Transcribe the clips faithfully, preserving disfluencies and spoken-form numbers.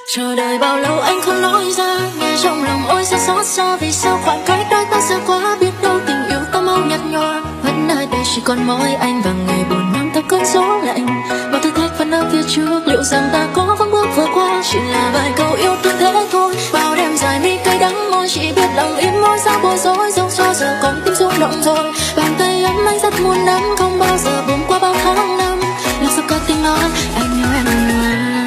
Chờ đợi bao lâu anh không nói ra, nghe trong lòng ôi sao xót xa. Vì sao khoảng cách đôi ta xa quá, biết đâu tình yêu ta mau nhạt nhòa. Vẫn nơi đây chỉ còn mỗi anh và ngày buồn mang theo cơn gió lạnh. Bao thử thách vẫn ở phía trước, liệu rằng ta có vững bước vượt qua. Chỉ là vài câu yêu thương thế thôi, bao đêm dài mi cay đắng môi. Chỉ biết lặng im môi sao bối rối, dẫu cho giờ con tim rung động rồi. Bàn tay ấm anh rất muốn nắm, không bao giờ buông qua bao tháng năm. Làm sao có tiếng nói anh yêu em nhiều.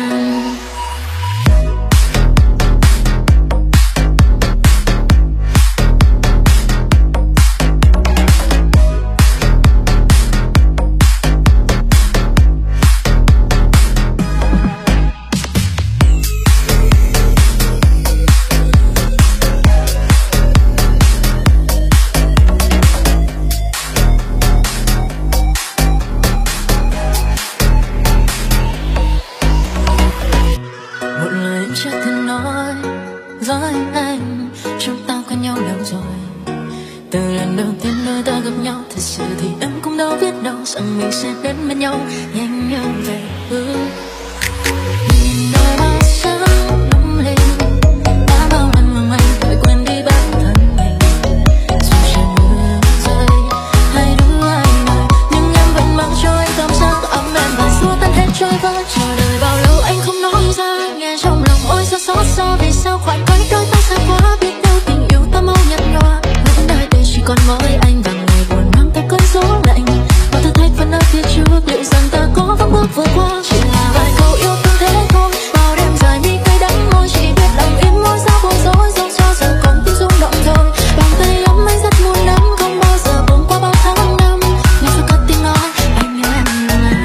Rằng mình sẽ đến bên nhau nhanh như vậy. ừ. Nhìn đôi mắt sáng lung linh, đã bao lần mong anh phải quên đi bản thân mình. Dù trời mưa rơi hay đứa ai ngờ, nhưng em vẫn mang cho anh cảm giác ấm em và xua tan hết trôi vơi. Chờ đợi bao lâu anh không nói ra, nghe trong lòng ôi sao xót xa. Vì sao khoảng cách đôi ta xa quá, biết đâu tình yêu ta mau nhạt nhòa. Vẫn nơi đây chỉ còn mỗi anh và ngày buồn mang theo cơn gió lạnh. Thử thách vẫn ở phía trước, liệu rằng ta có vững bước vượt qua. Chỉ là vài câu yêu thương thế thôi, bao đêm dài mi cay đắng môi. Chỉ biết lòng im môi sao bối rối, dẫu cho giờ con tim rung động rồi. Bàn tay ấm anh rất muốn nắm, không bao giờ buông qua bao tháng năm. Ngày sau cất tiếng nói anh yêu em nhiều lắm.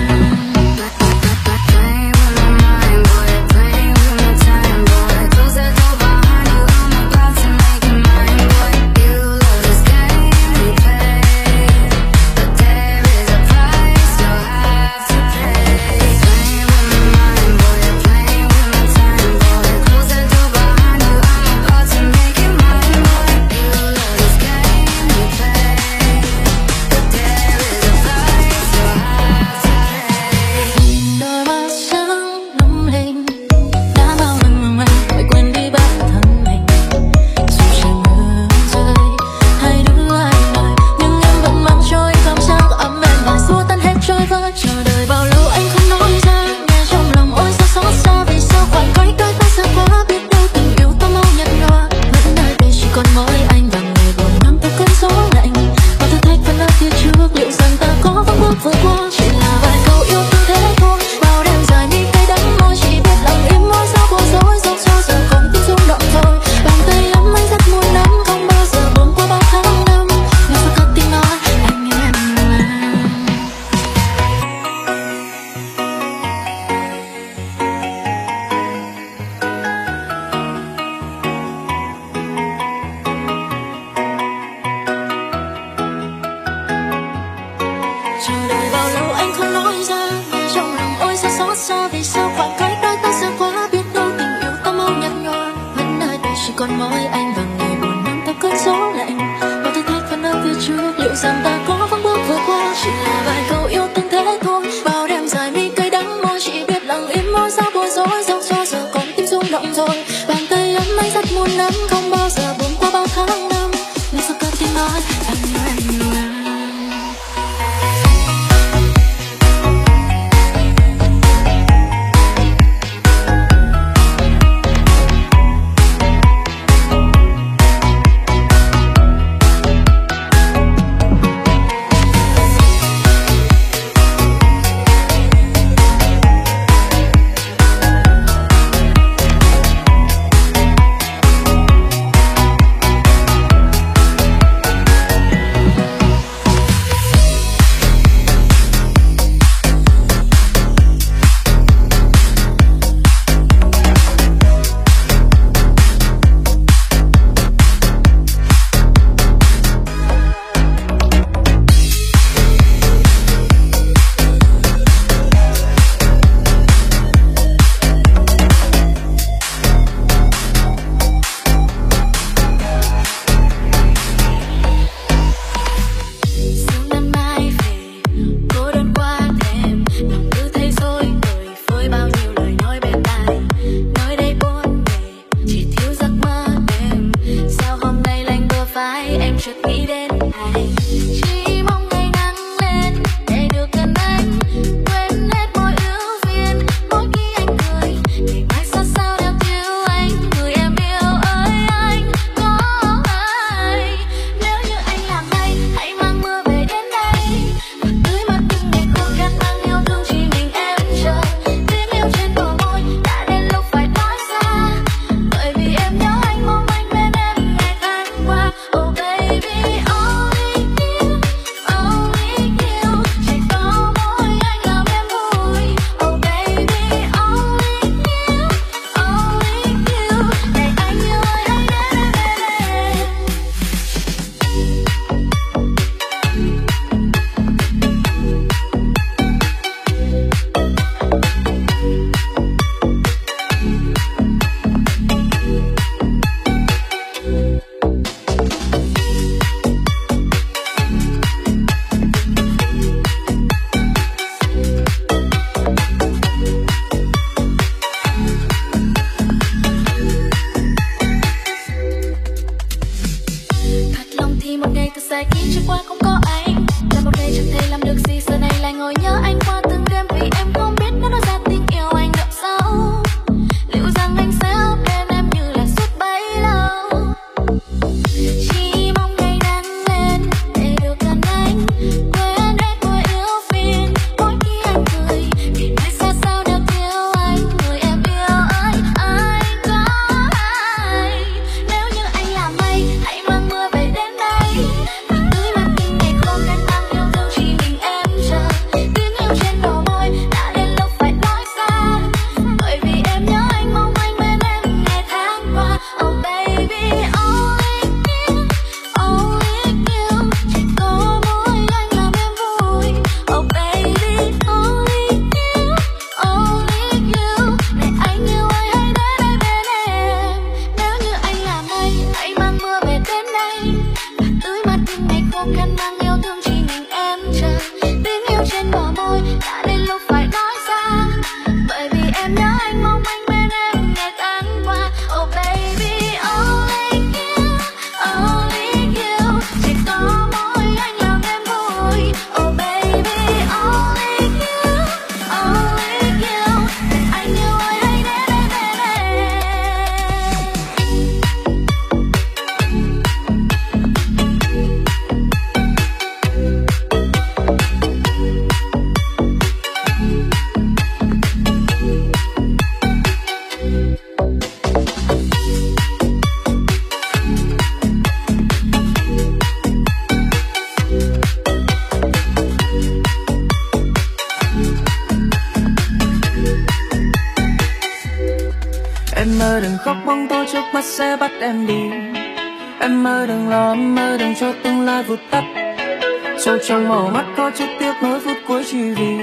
Còn mỗi anh và ngày buồn mang theo cơn gió lạnh. Bao thử thách vẫn ở phía trước, liệu rằng ta có vững bước vượt qua. Chỉ là vài câu yêu thương thế thôi, bao đêm dài mi cay đắng môi. Chỉ biết lặng im môi sao bối rối, dẫu cho giờ con tim rung động rồi. Bàn tay ấm anh rất muốn nắm, không bao giờ buông qua bao tháng năm. Ngày sau cất tiếng nói anh yêu em nhiều lắm. mơ đừng khóc bóng tối trước mắt sẽ bắt em đi. Em mơ đừng lo, em mơ đừng cho tương lai vụt tắt. Sâu trong màu mắt có chút tiếc nuối phút cuối chỉ vì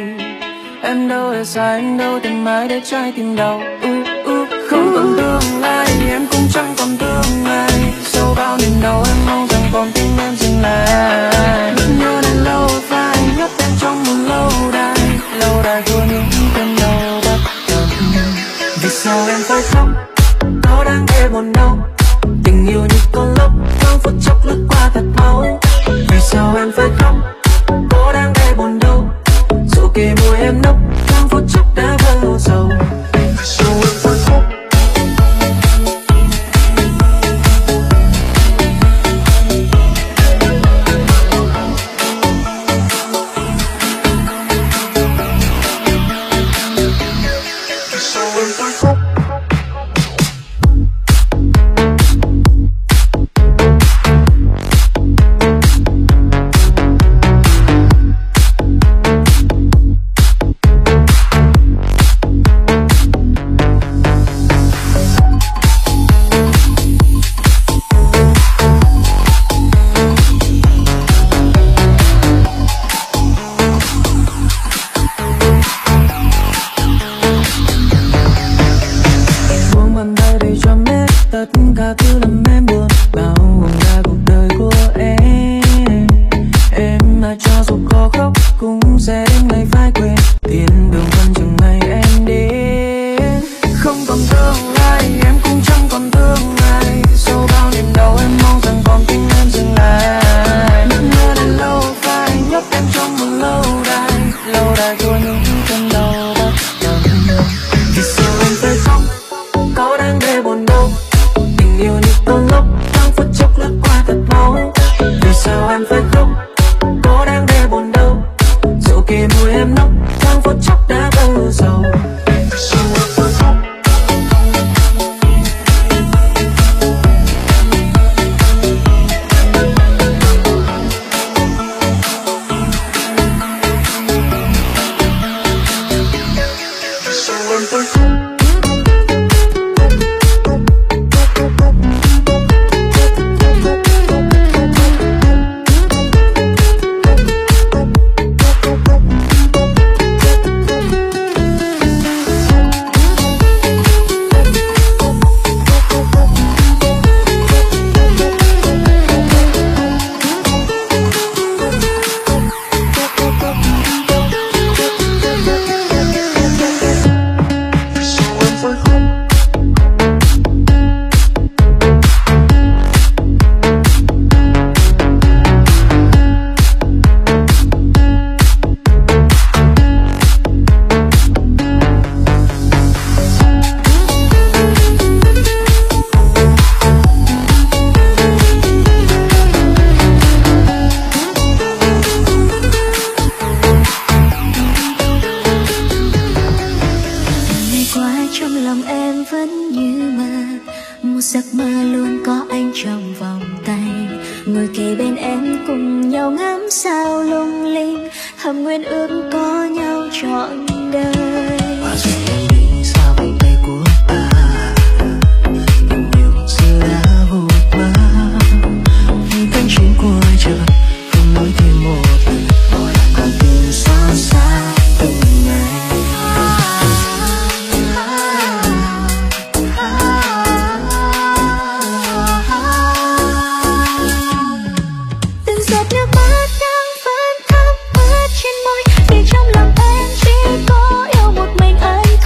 em đâu để xa, em đâu tìm mãi để trái tim đau. uh, uh, Không còn tương lai, em cũng chẳng còn tương lai. Sau bao niềm đau em mong rằng con tim em dừng lại. Nỗi nhớ này lâu phai, nhốt em trong một lâu đài, lâu đài của những cơn đau bất tận. Vì sao em phải khóc, có đáng để buồn đâu. Tình yêu như con lốc, thoáng phút chốc lướt qua thật mau. Vì sao em phải khóc, có đáng để buồn đâu. Dù kề môi em nốc, thoáng phút chốc đã vỡ dầu. Vì sao em phải khóc. Trong lòng em chỉ có yêu một mình anh.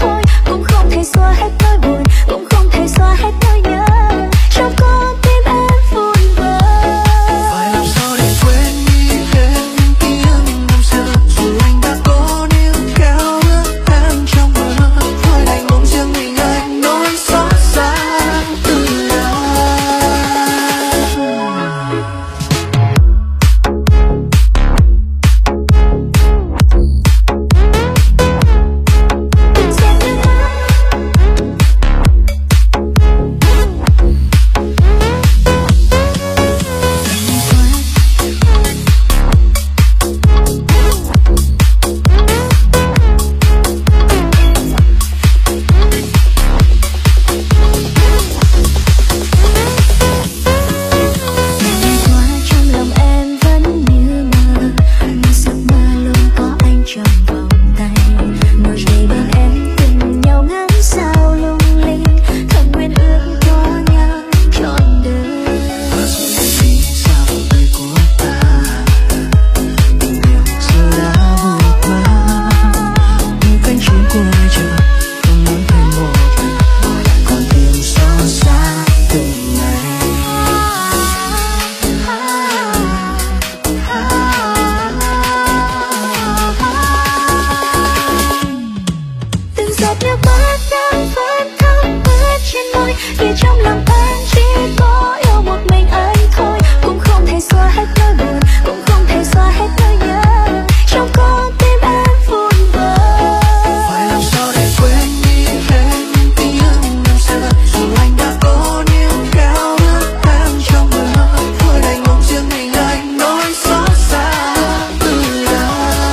nước mắt đang vẫn thấm ướt trên môi, vì trong lòng anh chỉ có yêu một mình anh thôi. Cũng không thể xóa hết nỗi buồn, cũng không thể xóa hết nỗi nhớ trong con tim em vun vỡ. Phải làm sao để quên đi hết tình yêu năm xưa, dù anh đã có những khao ước đang trong mơ. Thôi đành mong riêng mình anh nỗi xót xa từ đây.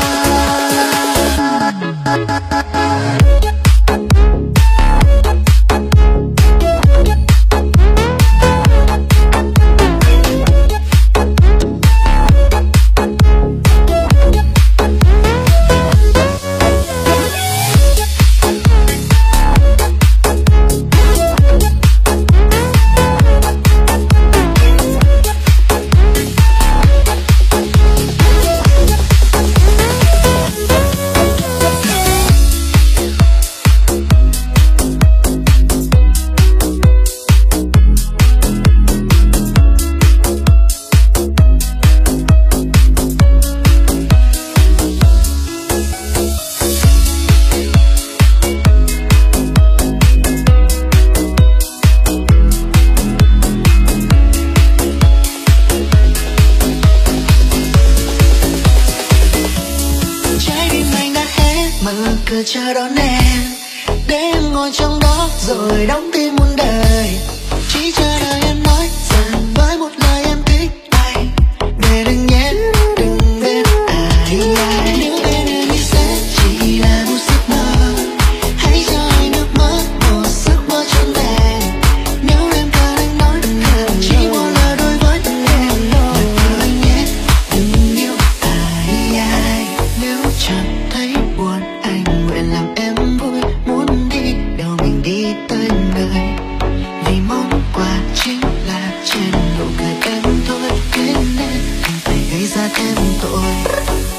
Cửa chào đón em, để em ngồi trong đó rồi đóng tim muôn đời. Chỉ chờ đợi em nói rằng với một lời em thích anh, để đừng nhé, đừng biết ai ai. Nếu bên em thì sẽ chỉ là một giấc mơ, hãy cho anh nước mắt một giấc mơ trọn vẹn. Nếu em cần anh nói chỉ một lời đối với em, đừng yêu anh nhé, đừng yêu ai ai. Nếu chẳng thấy buồn anh nguyện làm em vui, muốn đi đâu mình đi tới nơi, vì món quà chính là trên nụ cười em thôi. Thế nên không phải gây ra thêm tội,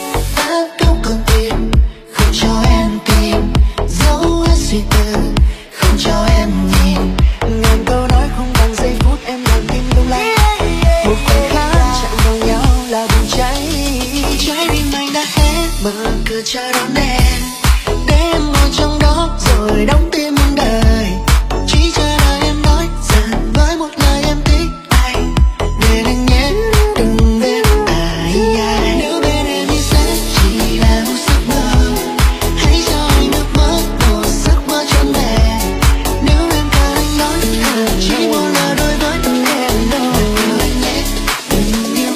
ta đâu cần tìm, không cho em tìm, dấu hết suy tư, không cho em nhìn. Ngàn câu nói không bằng giây phút em làm tim lung lay, một khoảnh khắc chạm vào nhau là bùng cháy. Trái tim anh đã hết, mở cửa chào đón em, để em ngồi trong đó rồi đóng tim muôn đời. Chỉ chờ đợi em nói rằng với một lời em thích anh, để đừng nhé, đừng biết ai ai. Nếu bên em thì sẽ chỉ là một giấc mơ, hãy cho anh nước mắt một giấc mơ trọn vẹn. Nếu em cần anh nói chỉ một lời đối với em, đừng yêu anh nhé, đừng yêu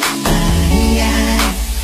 ai ai.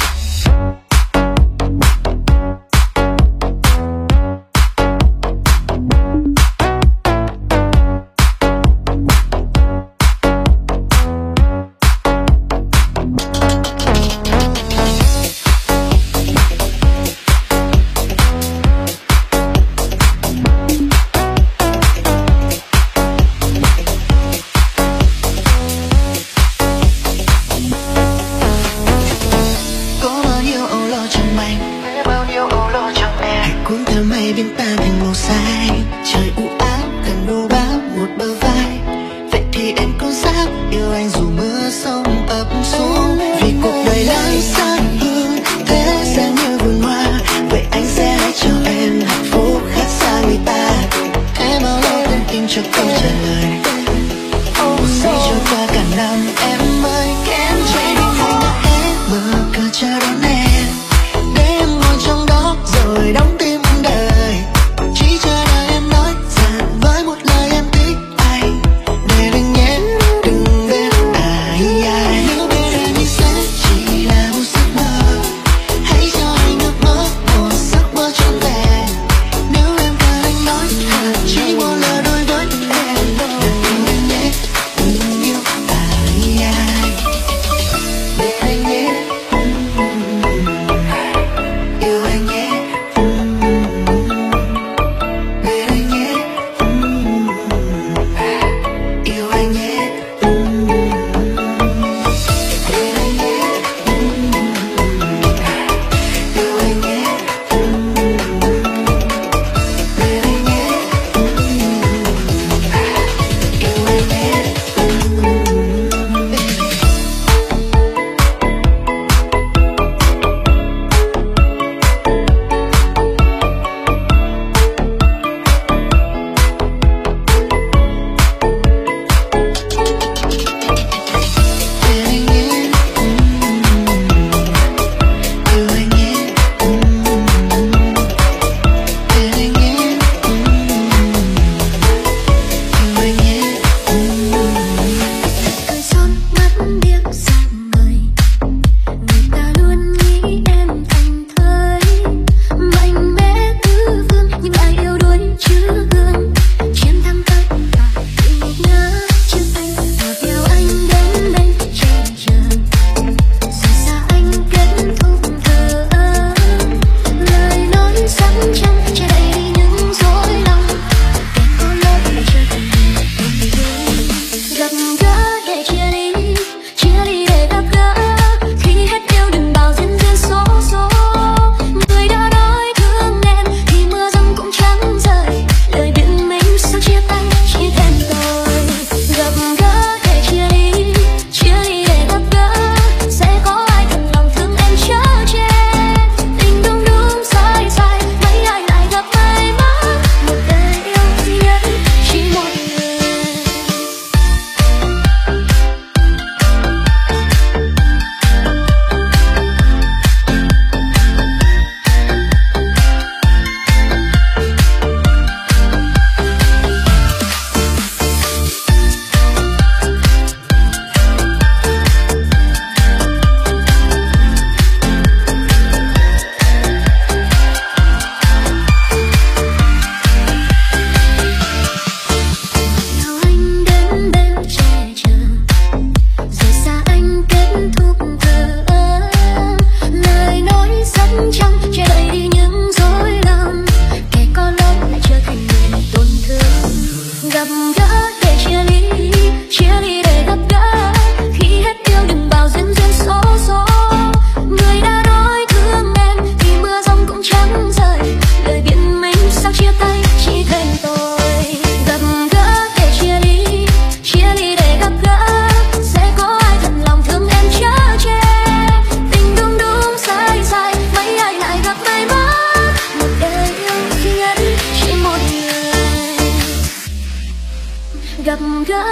Có bao nhiêu âu lo trong anh, bao nhiêu âu lo trong em. Hãy cuốn theo mây biến ta thành màu xanh. Trời u ám cần đổ báo một bờ vai. Vậy thì em có dám yêu anh dù mưa sông ập xuống? Vì cuộc đời đang xa hơn thế gian như vườn hoa, vậy anh sẽ hãy cho em hạnh phúc khác xa người ta. Em bao lâu đang tìm cho câu trả lời, một giây trôi qua cả năm em ơi. Em trái tim anh đã hết, mở cửa chào đón em, để em ngồi trong đó rồi đóng tim muôn đời. Chỉ chờ đợi em nói rằng với một lời em thích anh, để đừng nhé, đừng biết ai ai. Nếu bên em thì sẽ chỉ là một giấc mơ, hãy cho anh nước mắt một giấc mơ trọn vẹn. Nếu em cần anh nói chỉ một lời đối với em, gặp gỡ để chia ly, chia ly để gặp gỡ. Khi hết yêu đừng bảo duyên duyên số số. Người đã nói thương em thì mưa giông cũng chẳng rơi. Lời biện minh sao chia tay chỉ thêm tôi. Gặp gỡ để chia ly, chia ly để gặp gỡ. Sẽ có ai thật lòng thương em chở che. Tình đúng đúng sai sai, mấy ai lại gặp may mắn. Một đời yêu duy nhất chỉ một người. Gặp gỡ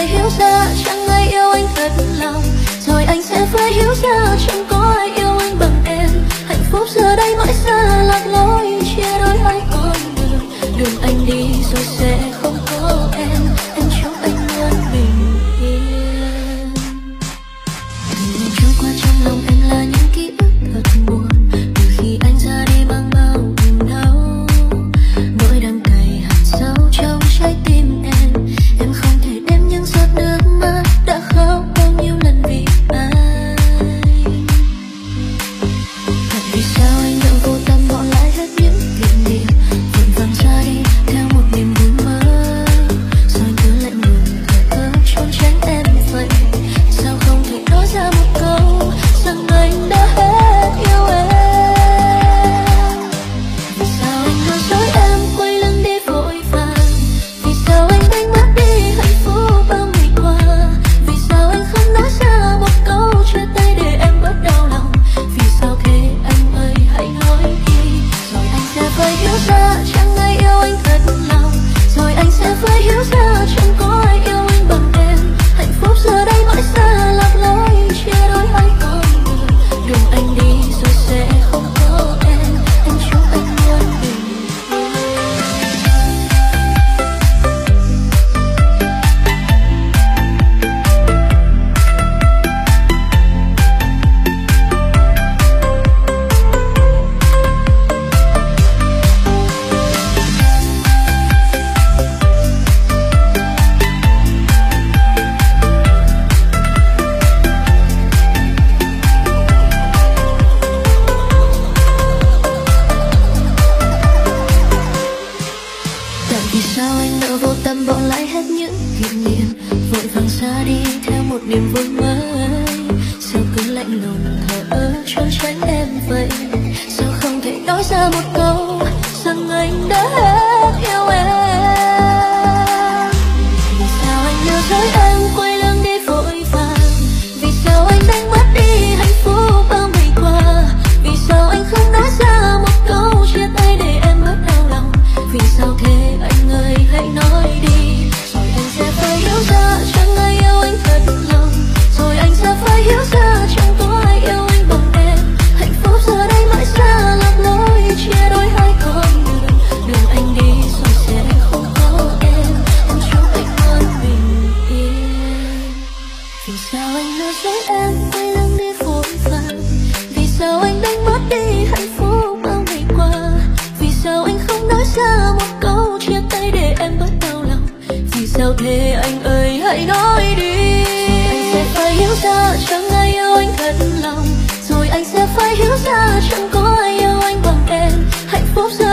phải hiểu ra chẳng ai yêu anh thật lòng, rồi anh sẽ phải hiểu ra chẳng có ai yêu anh bằng em. Hạnh phúc giờ đây mãi xa lạc lối, chia đôi hai con đường. Đường anh đi rồi sẽ không có em, em chúc anh luôn bình yên. Ngày trôi qua trong lòng anh là những ký ức thật buồn, từ khi anh ra đi mang bao niềm đau. Nỗi đắng cay hằn sâu trong trái tim em, em không thể đếm những giọt nước mắt đã khóc bao nhiêu lần vì anh. Thật vì sao anh đã vô tâm bỏ lại hết những kỷ niệm, vội vàng ra đi theo một niềm vui mới, rồi cứ lạnh lùng thở ơ trốn tránh em vậy. Sao không thể nói ra một câu rằng anh đã hết yêu em? Vì sao anh nói dối em quay lưng đi vội vàng? Vì sao anh đánh mất đi hạnh phúc bao ngày qua? Vì sao anh không nói ra một câu chia tay để em bớt đau lòng? Vì sao thế anh ơi hãy nói đi, rồi anh sẽ phải hiểu ra chẳng ai yêu anh thật lòng, rồi anh sẽ phải hiểu ra chẳng có ai yêu anh bằng em. Hạnh phúc giờ đây mãi xa lạc lối, chia đôi hai con đường. Đường anh đi rồi sẽ không có em, anh chúc anh luôn bình yên. Tại vì sao anh đã vô tâm bỏ lại hết những kỷ niệm, vội vàng xa đi theo một niềm vui mới? Sao cứ lạnh lùng thở ơ trốn tránh em vậy? Sao không thể nói ra một câu rằng anh đã hết yêu em? Vì sao anh lừa dối em quay lưng đi vội vàng? Vì sao anh đánh mất đi hạnh phúc bao ngày qua? Vì sao anh không nói ra một câu chia tay để em bớt đau lòng? Vì sao thế anh ơi hãy nói đi, rồi anh sẽ phải hiểu ra chẳng ai yêu anh thật lòng, rồi anh sẽ phải hiểu ra chẳng có ai yêu anh bằng em. Hạnh phúc giờ đây mãi xa lạc lối, chia đôi hai con đường. Đường anh đi rồi sẽ không có em, em chúc anh luôn bình yên. Vì sao anh lừa dối em quay lưng đi vội vàng? Vì sao anh đánh mất đi hạnh phúc bao ngày qua? Vì sao anh không nói ra một câu chia tay để em bớt đau lòng? Vì sao thế anh ơi hãy nói đi, anh sẽ phải hiểu ra chẳng ai yêu anh thật lòng, rồi anh sẽ phải hiểu ra chẳng có ai yêu anh bằng em. Hạnh phúc